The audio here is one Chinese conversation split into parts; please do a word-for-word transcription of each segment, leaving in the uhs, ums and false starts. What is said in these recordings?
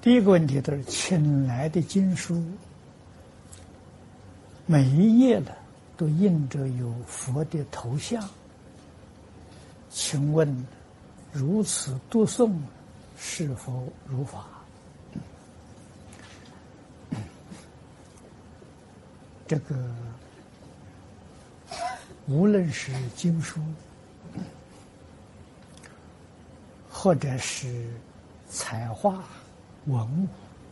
第一个问题都是请来的经书，每一页呢都印着有佛的头像，请问如此读诵是否如法？这个无论是经书，或者是彩画文物，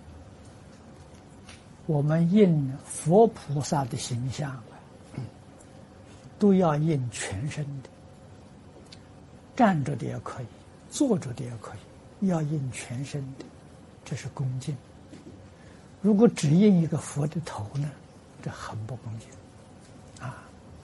我们印佛菩萨的形象都要印全身的，站着的也可以，坐着的也可以，要印全身的，这是恭敬。如果只印一个佛的头呢，这很不恭敬啊。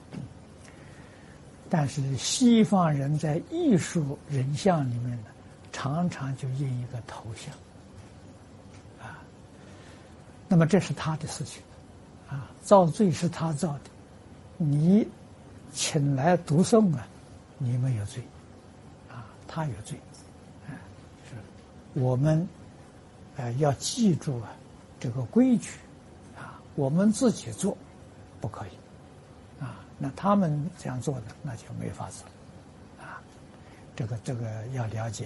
但是西方人在艺术人像里面呢，常常就印一个头像啊。那么这是他的事情啊，造罪是他造的，你请来读诵啊，你没有罪啊，他有罪啊。是我们呃要记住啊这个规矩啊，我们自己做不可以啊，那他们这样做的那就没法子啊。这个这个要了解。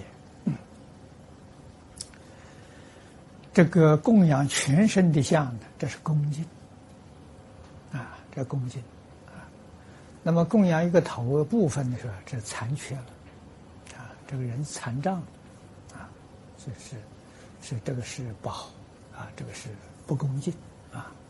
这个供养全身的像呢，这是恭敬啊，这恭敬啊。那么供养一个头部分的时候，这残缺了啊，这个人残障啊，这是是这个是不好啊，这个是不恭敬啊。